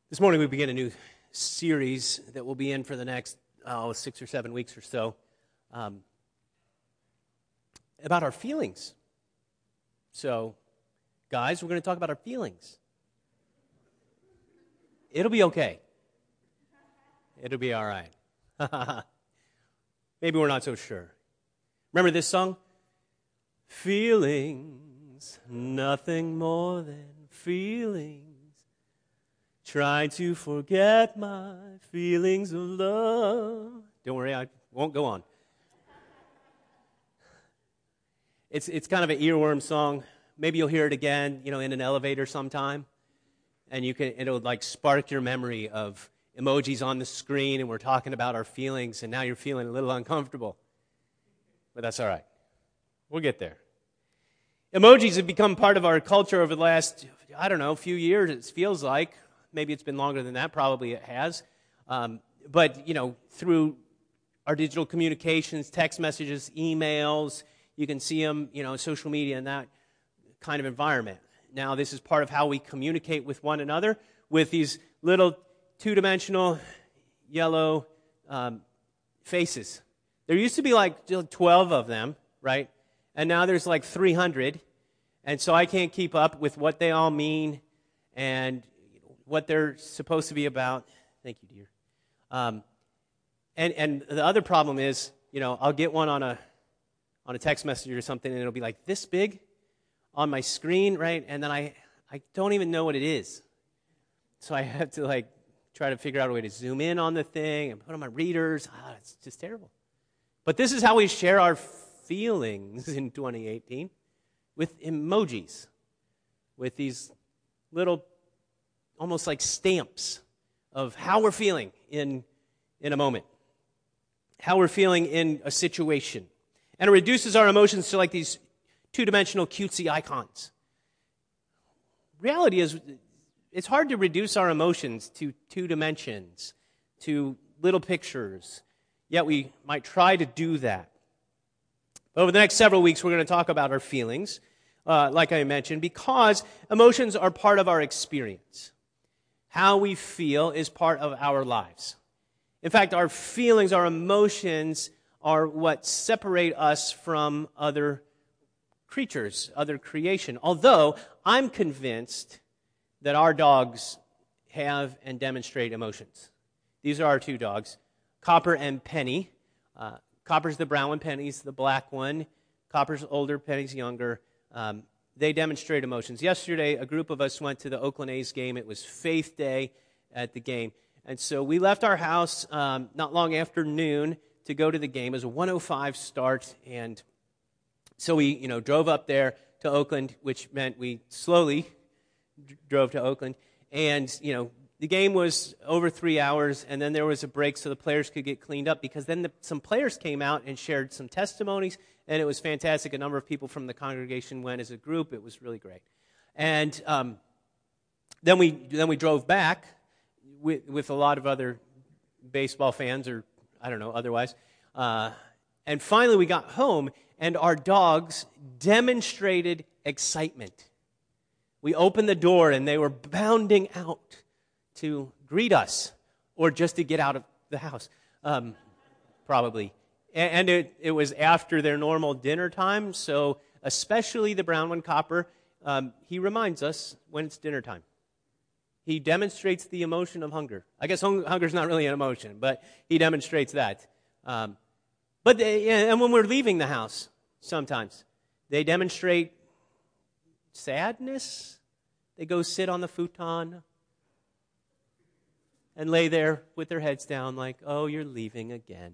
This morning we begin a new series that we'll be in for the next 6 or 7 weeks or so about our feelings. So, guys, we're going to talk about our feelings. It'll be okay. It'll be all right. Maybe we're not so sure. Remember this song? Feelings, nothing more than feelings. Try to forget my feelings of love. Don't worry, I won't go on. It's kind of an earworm song. Maybe you'll hear it again, in an elevator sometime, and it'll like spark your memory of emojis on the screen, and we're talking about our feelings, and now you're feeling a little uncomfortable. But that's all right. We'll get there. Emojis have become part of our culture over the last, few years, it feels like. Maybe it's been longer than that. Probably it has. But, through our digital communications, text messages, emails, you can see them, social media and that kind of environment. Now, this is part of how we communicate with one another with these little two-dimensional yellow faces. There used to be like 12 of them, right? And now there's like 300. And so I can't keep up with what they all mean and what they're supposed to be about. Thank you, dear. And the other problem is, I'll get one on a text message or something, and it'll be like this big on my screen, right? And then I don't even know what it is. So I have to try to figure out a way to zoom in on the thing and put on my readers. It's just terrible. But this is how we share our feelings in 2018 with emojis, with these little almost like stamps of how we're feeling in a moment, how we're feeling in a situation. And it reduces our emotions to like these two-dimensional cutesy icons. Reality is, it's hard to reduce our emotions to 2 dimensions, to little pictures, yet we might try to do that. Over the next several weeks, we're going to talk about our feelings, like I mentioned, because emotions are part of our experience. How we feel is part of our lives. In fact, our feelings, our emotions are what separate us from other creatures, other creation. Although I'm convinced that our dogs have and demonstrate emotions. These are our 2 dogs, Copper and Penny. Copper's the brown one, Penny's the black one. Copper's older, Penny's younger. They demonstrate emotions. Yesterday, a group of us went to the Oakland A's game. It was Faith Day at the game. And so we left our house not long after noon to go to the game. It was a 1:05 start. And so we, drove up there to Oakland, which meant we slowly drove to Oakland. And, the game was over 3 hours, and then there was a break so the players could get cleaned up, because then some players came out and shared some testimonies, and it was fantastic. A number of people from the congregation went as a group. It was really great. And then we drove back with a lot of other baseball fans, or otherwise. And finally we got home, and our dogs demonstrated excitement. We opened the door, and they were bounding out to greet us, or just to get out of the house, probably. And it was after their normal dinner time, so especially the brown one, Copper, he reminds us when it's dinner time. He demonstrates the emotion of hunger. I guess hunger's not really an emotion, but he demonstrates that. And when we're leaving the house, sometimes, they demonstrate sadness. They go sit on the futon and lay there with their heads down like, oh, you're leaving again.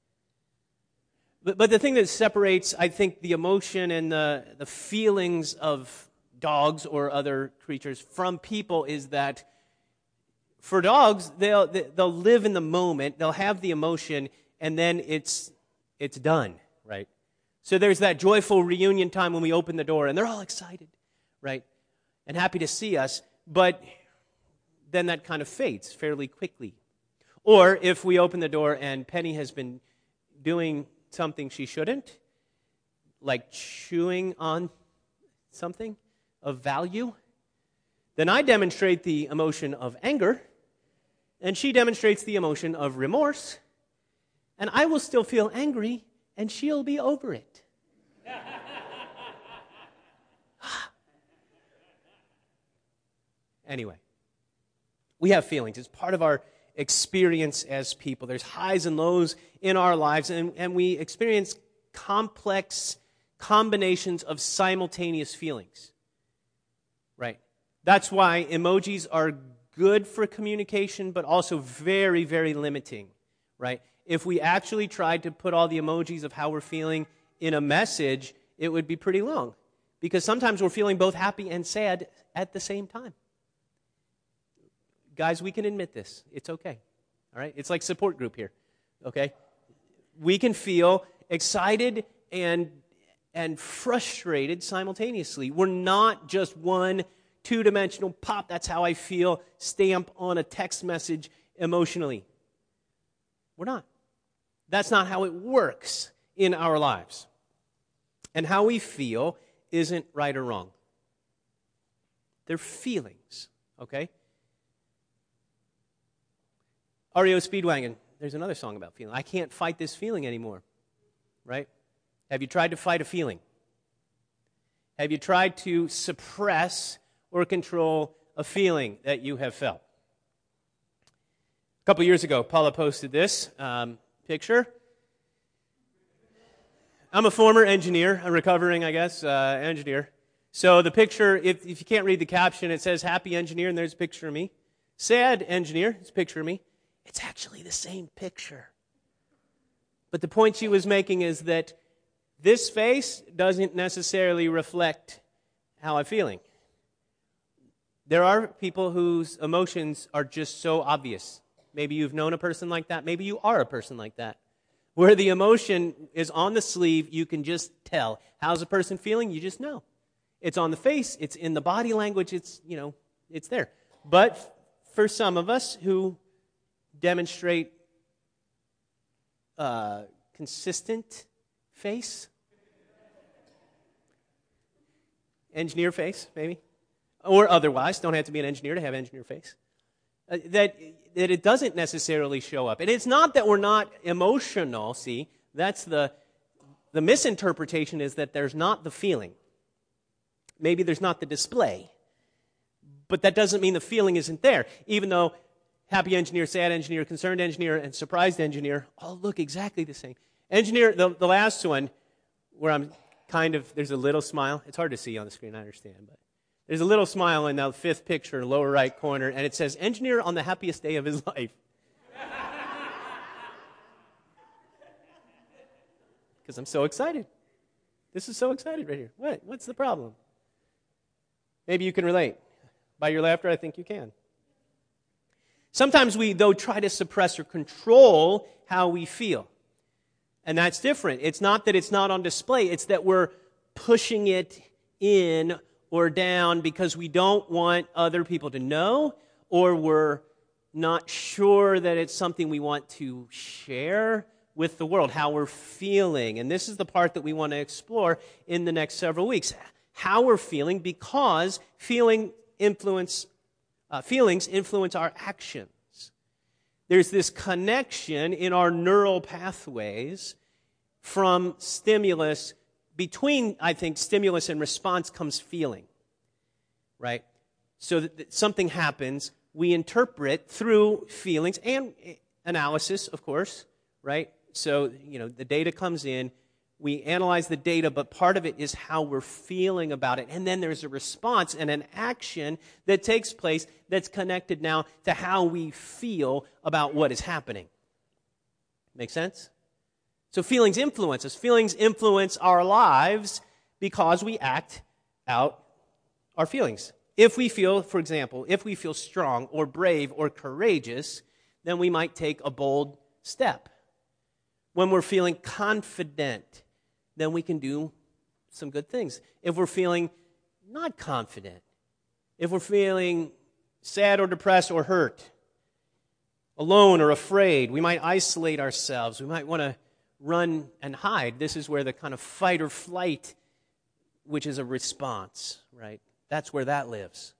But the thing that separates, I think, the emotion and the feelings of dogs or other creatures from people is that for dogs, they'll live in the moment, they'll have the emotion, and then it's done, right? So there's that joyful reunion time when we open the door, and they're all excited, right? And happy to see us, but then that kind of fades fairly quickly. Or if we open the door and Penny has been doing something she shouldn't, like chewing on something of value, then I demonstrate the emotion of anger, and she demonstrates the emotion of remorse, and I will still feel angry, and she'll be over it. Anyway, we have feelings. It's part of our experience as people. There's highs and lows in our lives, and we experience complex combinations of simultaneous feelings. Right? That's why emojis are good for communication, but also very, very limiting. Right? If we actually tried to put all the emojis of how we're feeling in a message, it would be pretty long. Because sometimes we're feeling both happy and sad at the same time. Guys, we can admit this. It's okay. All right? It's like support group here. Okay? We can feel excited and frustrated simultaneously. We're not just one two-dimensional pop, that's how I feel, stamp on a text message emotionally. We're not. That's not how it works in our lives. And how we feel isn't right or wrong. They're feelings, okay? REO Speedwagon, there's another song about feeling. I can't fight this feeling anymore, right? Have you tried to fight a feeling? Have you tried to suppress or control a feeling that you have felt? A couple years ago, Paula posted this picture. I'm a former engineer, a recovering, engineer. So the picture, if you can't read the caption, it says happy engineer, and there's a picture of me. Sad engineer, it's a picture of me. It's actually the same picture. But the point she was making is that this face doesn't necessarily reflect how I'm feeling. There are people whose emotions are just so obvious. Maybe you've known a person like that. Maybe you are a person like that. Where the emotion is on the sleeve, you can just tell. How's a person feeling? You just know. It's on the face. It's in the body language. It's there. But for some of us who demonstrate consistent face, engineer face, maybe, or otherwise, don't have to be an engineer to have engineer face, that it doesn't necessarily show up. And it's not that we're not emotional, see, that's the misinterpretation is that there's not the feeling. Maybe there's not the display, but that doesn't mean the feeling isn't there, even though happy engineer, sad engineer, concerned engineer, and surprised engineer all look exactly the same. Engineer, the last one, where I'm there's a little smile. It's hard to see on the screen, I understand, but there's a little smile in the fifth picture, lower right corner, and it says, engineer on the happiest day of his life. Because I'm so excited. This is so excited right here. What's the problem? Maybe you can relate. By your laughter, I think you can. Sometimes we, though, try to suppress or control how we feel. And that's different. It's not that it's not on display. It's that we're pushing it in or down because we don't want other people to know, or we're not sure that it's something we want to share with the world, how we're feeling. And this is the part that we want to explore in the next several weeks. How we're feeling, because feelings influence our actions. There's this connection in our neural pathways from stimulus. Between, I think, stimulus and response comes feeling, right? So that something happens, we interpret through feelings and analysis, of course, right? So, the data comes in, we analyze the data, but part of it is how we're feeling about it. And then there's a response and an action that takes place that's connected now to how we feel about what is happening. Make sense? So feelings influence us. Feelings influence our lives because we act out our feelings. If we feel, for example, strong or brave or courageous, then we might take a bold step. When we're feeling confident, then we can do some good things. If we're feeling not confident, if we're feeling sad or depressed or hurt, alone or afraid, we might isolate ourselves. We might want to run and hide. This is where the kind of fight or flight, which is a response, right? That's where that lives.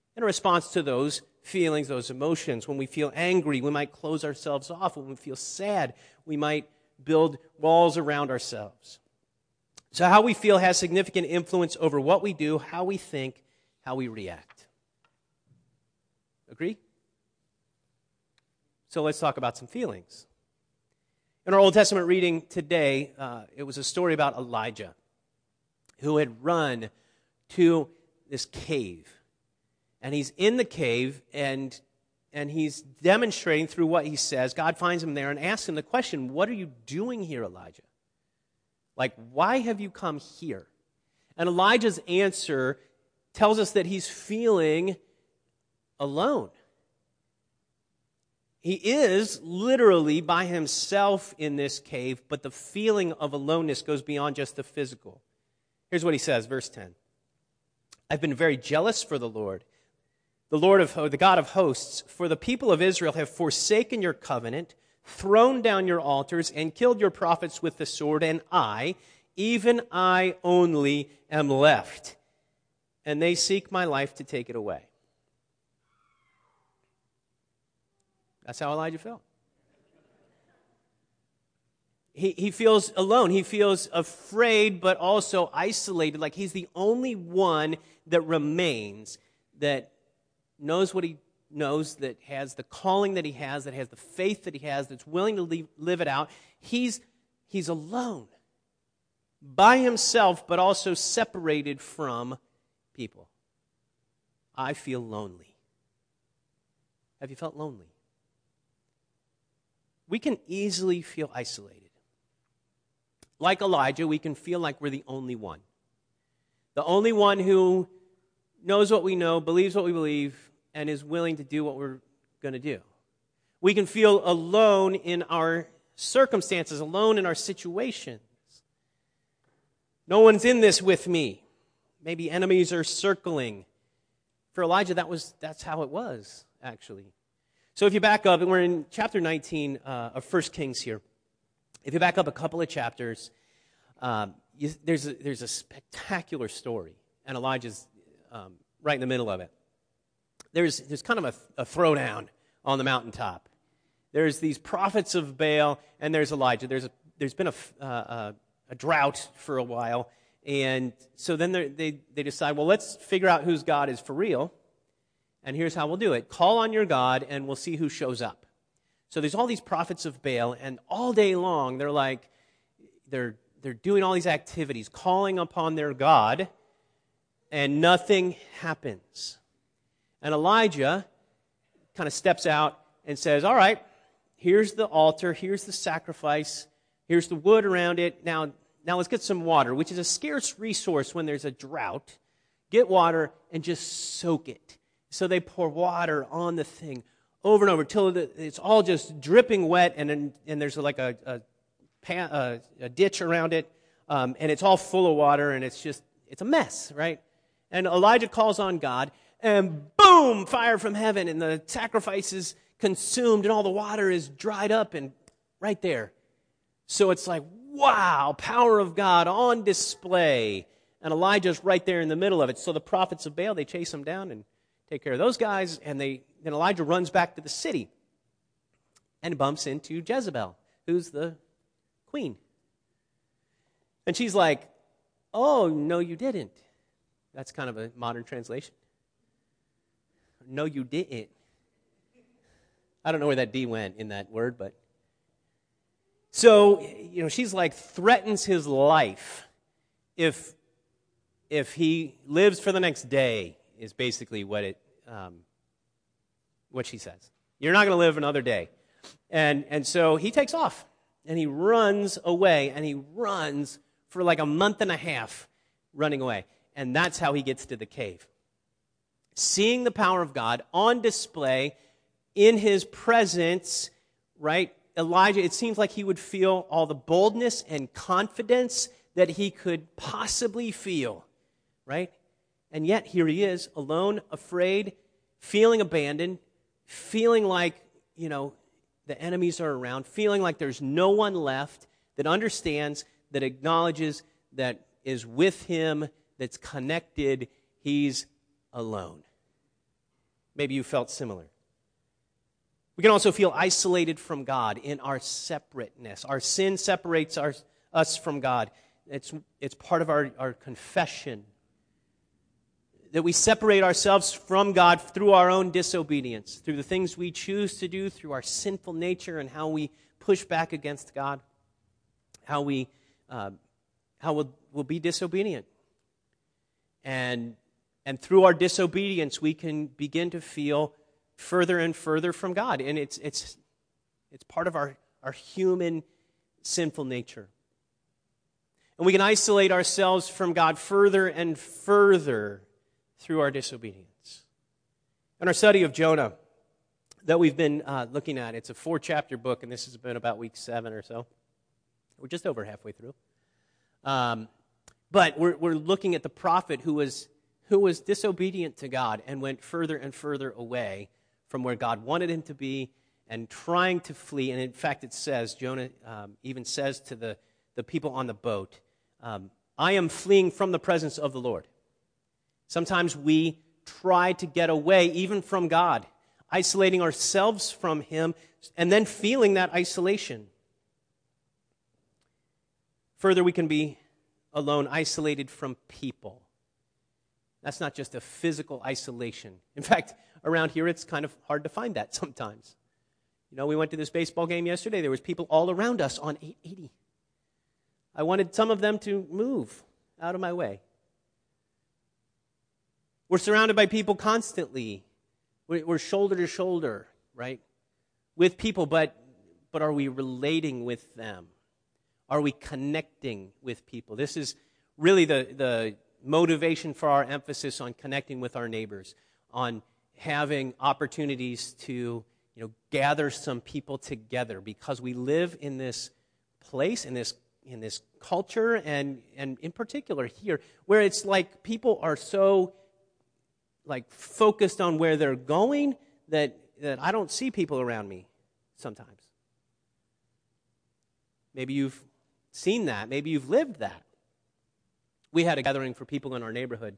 in response to those feelings, those emotions. When we feel angry, we might close ourselves off. When we feel sad, we might build walls around ourselves. So how we feel has significant influence over what we do, how we think, how we react. Agree? So let's talk about some feelings. In our Old Testament reading today, it was a story about Elijah, who had run to this cave. And he's in the cave, and he's demonstrating through what he says. God finds him there and asks him the question, what are you doing here, Elijah? Like, why have you come here? And Elijah's answer tells us that he's feeling alone. He is literally by himself in this cave, but the feeling of aloneness goes beyond just the physical. Here's what he says, verse 10. I've been very jealous for the Lord, the God of hosts, for the people of Israel have forsaken your covenant, thrown down your altars, and killed your prophets with the sword, and I, even I only, am left. And they seek my life to take it away. That's how Elijah felt. He feels alone. He feels afraid, but also isolated, like he's the only one that remains, that knows what he knows, that has the calling that he has, that has the faith that he has, that's willing to live it out. He's alone, by himself, but also separated from people. I feel lonely. Have you felt lonely? We can easily feel isolated. Like Elijah, we can feel like we're the only one. The only one who knows what we know, believes what we believe, and is willing to do what we're going to do. We can feel alone in our circumstances, alone in our situations. No one's in this with me. Maybe enemies are circling. For Elijah, that's how it was, actually. So if you back up, and we're in chapter 19 of 1 Kings here. If you back up a couple of chapters, there's a spectacular story, and Elijah's right in the middle of it. There's kind of a throwdown on the mountaintop. There's these prophets of Baal, and there's Elijah. There's been a drought for a while, and so then they decide, well, let's figure out whose God is for real, and here's how we'll do it. Call on your God, and we'll see who shows up. So there's all these prophets of Baal, and all day long they're doing all these activities, calling upon their God, and nothing happens. And Elijah kind of steps out and says, all right, here's the altar, here's the sacrifice, here's the wood around it. Now let's get some water, which is a scarce resource when there's a drought. Get water and just soak it. So they pour water on the thing over and over till it's all just dripping wet, and there's like a ditch around it, and it's all full of water, and it's a mess, right? And Elijah calls on God, and boom, fire from heaven, and the sacrifice is consumed, and all the water is dried up, and right there. So it's like, wow, power of God on display, and Elijah's right there in the middle of it. So the prophets of Baal, they chase him down and take care of those guys, and then Elijah runs back to the city and bumps into Jezebel, who's the queen. And she's like, oh, no, you didn't. That's kind of a modern translation. No, you didn't. I don't know where that D went in that word, but. So, she's like, threatens his life if he lives for the next day, is basically what she says. You're not going to live another day. And so he takes off, and he runs away, and he runs for like a month and a half running away. And that's how he gets to the cave. Seeing the power of God on display in his presence, right? Elijah, it seems like he would feel all the boldness and confidence that he could possibly feel, right? And yet here he is, alone, afraid, feeling abandoned, feeling like, the enemies are around, feeling like there's no one left that understands, that acknowledges, that is with him, that's connected. He's alone. Maybe you felt similar. We can also feel isolated from God in our separateness. Our sin separates us from God. It's part of our confession that we separate ourselves from God through our own disobedience, through the things we choose to do, through our sinful nature and how we push back against God, how we'll be disobedient. And through our disobedience, we can begin to feel further and further from God. And it's part of our human sinful nature. And we can isolate ourselves from God further and further through our disobedience. In our study of Jonah that we've been looking at, it's a 4-chapter book, and this has been about week 7 or so. We're just over halfway through. But we're looking at the prophet who was disobedient to God and went further and further away from where God wanted him to be and trying to flee. And in fact, it says, Jonah even says to the people on the boat, I am fleeing from the presence of the Lord. Sometimes we try to get away even from God, isolating ourselves from him and then feeling that isolation. Further, we can be alone, isolated from people. That's not just a physical isolation. In fact, around here, it's kind of hard to find that sometimes. You know, we went to this baseball game yesterday. There was people all around us on 880. I wanted some of them to move out of my way. We're surrounded by people constantly. We're shoulder to shoulder, right, with people, but are we relating with them? Are we connecting with people? This is really the motivation for our emphasis on connecting with our neighbors, on having opportunities to gather some people together, because we live in this place, in this culture, and in particular here, where it's like people are so focused on where they're going that I don't see people around me sometimes. Maybe you've seen that. Maybe you've lived that. We had a gathering for people in our neighborhood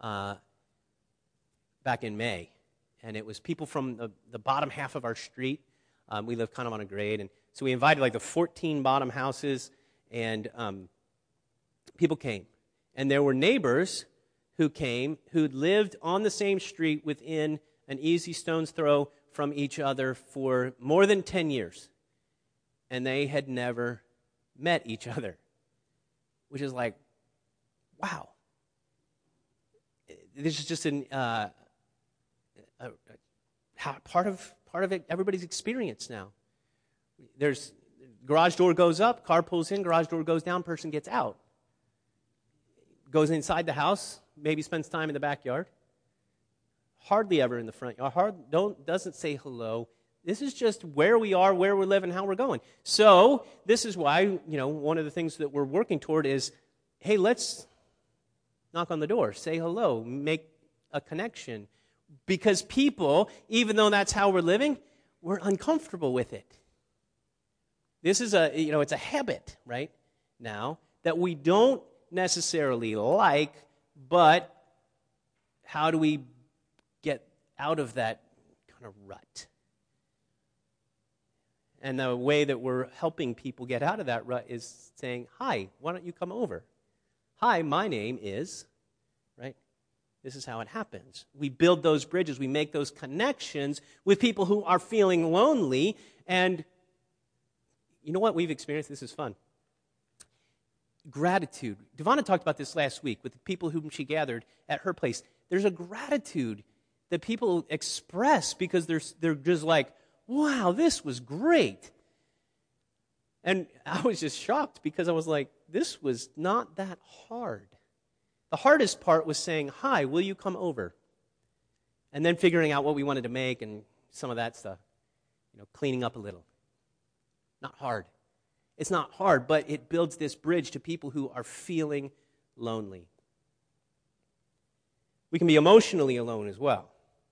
back in May, and it was people from the bottom half of our street. We live kind of on a grade, and so we invited the 14 bottom houses, and people came. And there were neighbors who came who lived on the same street within an easy stone's throw from each other for more than 10 years. And they had never met each other, which is like, wow. This is just part of it, everybody's experience now. There's garage door goes up, car pulls in, garage door goes down, person gets out. Goes inside the house, maybe spends time in the backyard. Hardly ever in the front yard. Doesn't say hello. This is just where we are, where we're living, how we're going. So this is why, one of the things that we're working toward is, hey, let's knock on the door, say hello, make a connection. Because people, even though that's how we're living, we're uncomfortable with it. This is it's a habit right now that we don't necessarily like, but how do we get out of that kind of rut? And the way that we're helping people get out of that rut is saying, hi, why don't you come over? Hi, my name is, right? This is how it happens. We build those bridges. We make those connections with people who are feeling lonely. And you know what we've experienced? This is fun. Gratitude. Devonna talked about this last week with the people whom she gathered at her place. There's a gratitude that people express because they're just like, wow, this was great. And I was just shocked because I was like, this was not that hard. The hardest part was saying, hi, will you come over? And then figuring out what we wanted to make and some of that stuff. Cleaning up a little. Not hard. It's not hard, but it builds this bridge to people who are feeling lonely. We can be emotionally alone as well.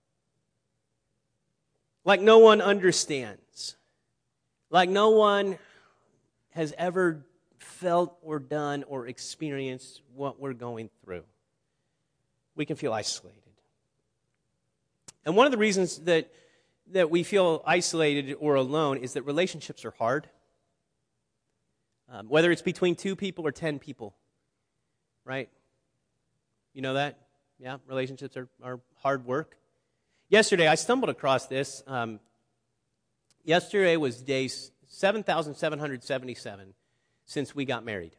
Like no one understands. Like no one has ever felt or done or experienced what we're going through. We can feel isolated. And one of the reasons that we feel isolated or alone is that relationships are hard. Whether it's between 2 people or 10 people, right? You know that? Yeah, relationships are hard work. Yesterday, I stumbled across this. Yesterday was day 7,777 since we got married.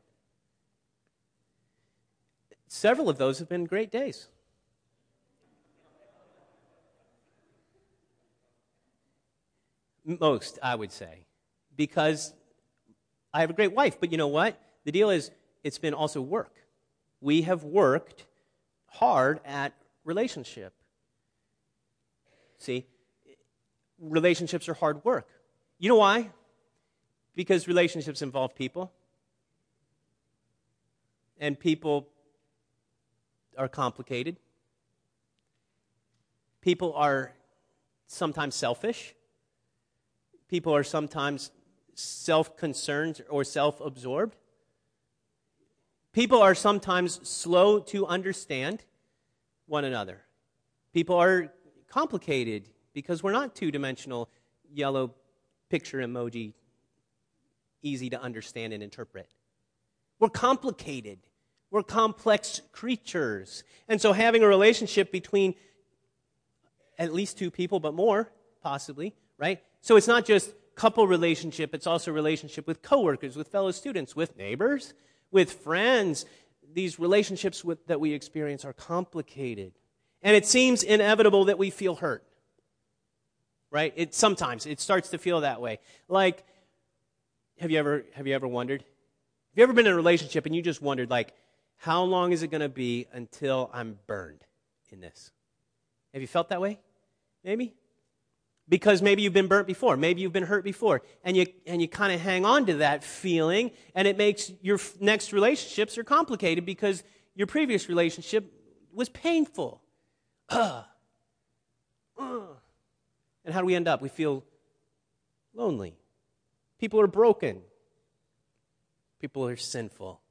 Several of those have been great days. Most, I would say, because I have a great wife. But you know what? The deal is, it's been also work. We have worked hard at relationship. See, relationships are hard work. You know why? Because relationships involve people. And people are complicated. People are sometimes selfish. People are sometimes self-concerned or self-absorbed. People are sometimes slow to understand one another. People are complicated because we're not two-dimensional, yellow picture emoji, easy to understand and interpret. We're complicated. We're complex creatures. And so having a relationship between at least 2 people, but more, possibly, right? So it's not just couple relationship, it's also relationship with coworkers, with fellow students, with neighbors, with friends. These relationships that we experience are complicated. And it seems inevitable that we feel hurt. Right? Sometimes it starts to feel that way. Like, have you ever wondered? Have you ever been in a relationship and you just wondered, like, how long is it going to be until I'm burned in this? Have you felt that way? Maybe? Because maybe you've been burnt before. Maybe you've been hurt before. And you kind of hang on to that feeling, and it makes your next relationships are complicated because your previous relationship was painful. And how do we end up? We feel lonely. People are broken. People are sinful.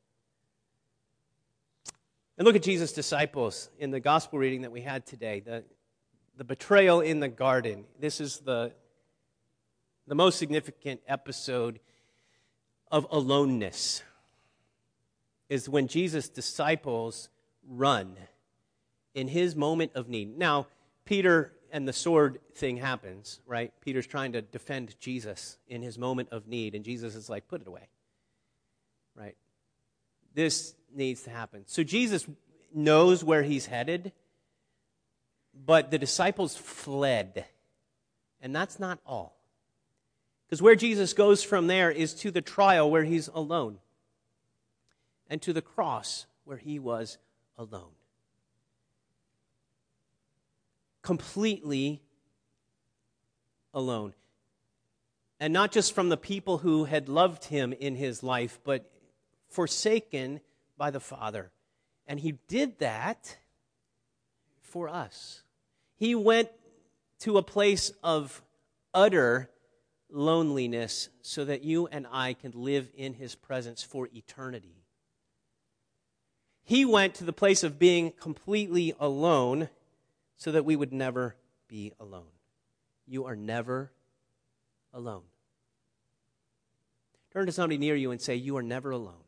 And look at Jesus' disciples in the gospel reading that we had today. The betrayal in the garden. This is the most significant episode of aloneness, is when Jesus' disciples run in his moment of need. Now, Peter and the sword thing happens, right? Peter's trying to defend Jesus in his moment of need, and Jesus is like, put it away, right? This needs to happen. So Jesus knows where he's headed, but the disciples fled. And that's not all. Because where Jesus goes from there is to the trial where he's alone, and to the cross where he was alone. Completely alone. And not just from the people who had loved him in his life, but forsaken by the Father. And he did that for us. He went to a place of utter loneliness so that you and I can live in his presence for eternity. He went to the place of being completely alone so that we would never be alone. You are never alone. Turn to somebody near you and say, you are never alone.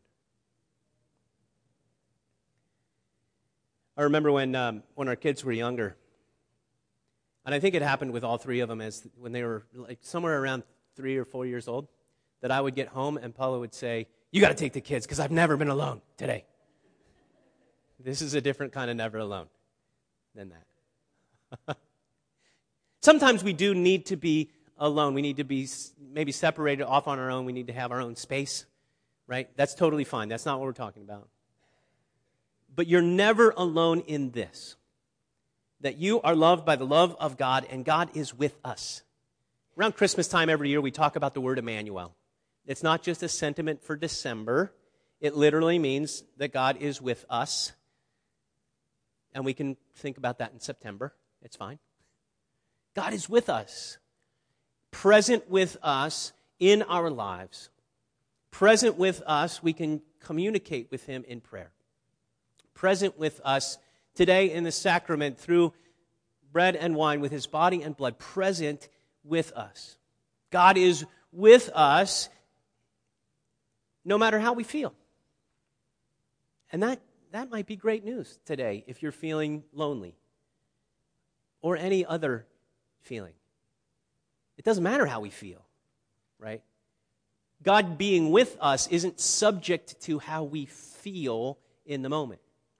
I remember when our kids were younger, and I think it happened with all 3 of them when they were like somewhere around 3 or 4 years old, that I would get home and Paula would say, you got to take the kids because I've never been alone today. This is a different kind of never alone than that. Sometimes we do need to be alone. We need to be maybe separated off on our own. We need to have our own space, right? That's totally fine. That's not what we're talking about. But you're never alone in this, that you are loved by the love of God, and God is with us. Around Christmas time every year, we talk about the word Emmanuel. It's not just a sentiment for December. It literally means that God is with us. And we can think about that in September. It's fine. God is with us, present with us in our lives. Present with us, we can communicate with him in prayer. Present with us today in the sacrament through bread and wine with his body and blood present with us. God is with us no matter how we feel. And that might be great news today if you're feeling lonely or any other feeling. It doesn't matter how we feel, right? God being with us isn't subject to how we feel in the moment.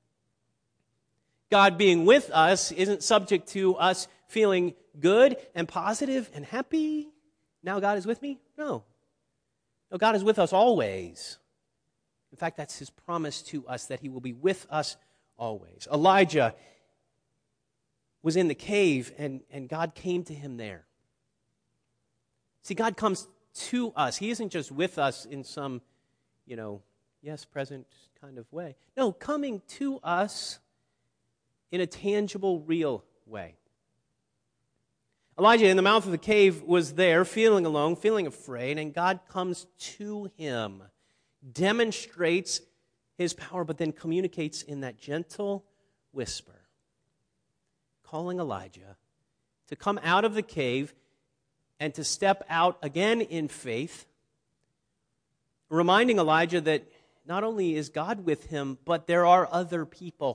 God being with us isn't subject to us feeling good and positive and happy. Now God is with me? No. No, God is with us always. In fact, that's his promise to us that he will be with us always. Elijah was in the cave and God came to him there. See, God comes to us. He isn't just with us in some, yes, present kind of way. No, coming to us in a tangible, real way. Elijah in the mouth of the cave was there, feeling alone, feeling afraid, and God comes to him, demonstrates his power, but then communicates in that gentle whisper, calling Elijah to come out of the cave and to step out again in faith, reminding Elijah that not only is God with him, but there are other people.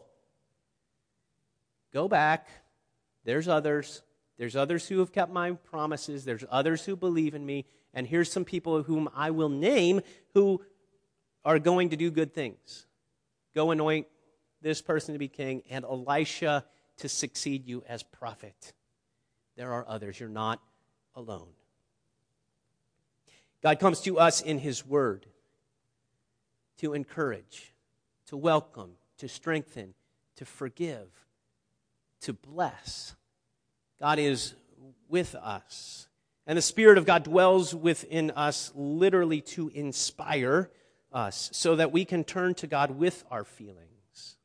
Go back. There's others. There's others who have kept my promises. There's others who believe in me. And here's some people whom I will name who are going to do good things. Go anoint this person to be king and Elisha to succeed you as prophet. There are others. You're not alone. God comes to us in his word to encourage, to welcome, to strengthen, to forgive, to bless. God is with us. And the Spirit of God dwells within us literally to inspire us so that we can turn to God with our feelings.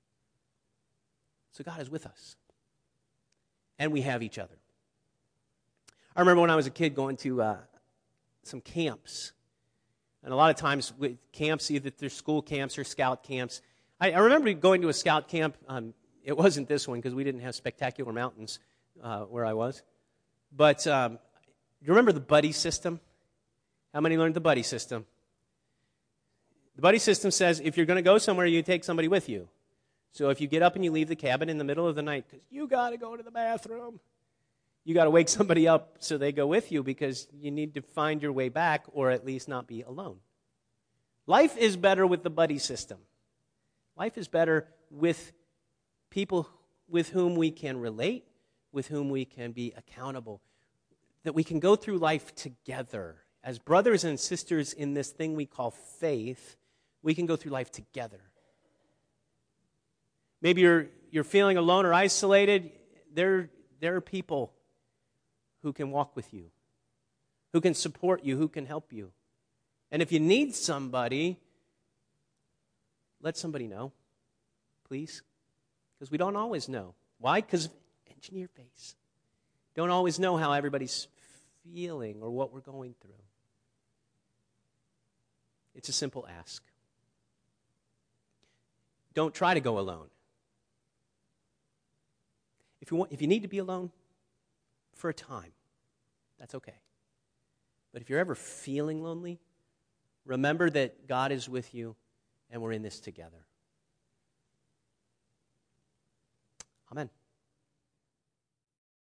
So God is with us. And we have each other. I remember when I was a kid going to some camps. And a lot of times with camps, either they're school camps or scout camps. I remember going to a scout camp. It wasn't this one because we didn't have spectacular mountains where I was. But do you remember the buddy system? How many learned the buddy system? The buddy system says if you're going to go somewhere, you take somebody with you. So if you get up and you leave the cabin in the middle of the night because you got to go to the bathroom, you got to wake somebody up so they go with you because you need to find your way back or at least not be alone. Life is better with the buddy system. Life is better with people with whom we can relate, with whom we can be accountable, that we can go through life together. As brothers and sisters in this thing we call faith, we can go through life together. Maybe you're feeling alone or isolated. There are people who can walk with you, who can support you, who can help you. And if you need somebody, let somebody know, please. Because we don't always know. Why? Because of engineer face. Don't always know how everybody's feeling or what we're going through. It's a simple ask. Don't try to go alone. If you need to be alone for a time, that's okay. But if you're ever feeling lonely, remember that God is with you and we're in this together. Amen.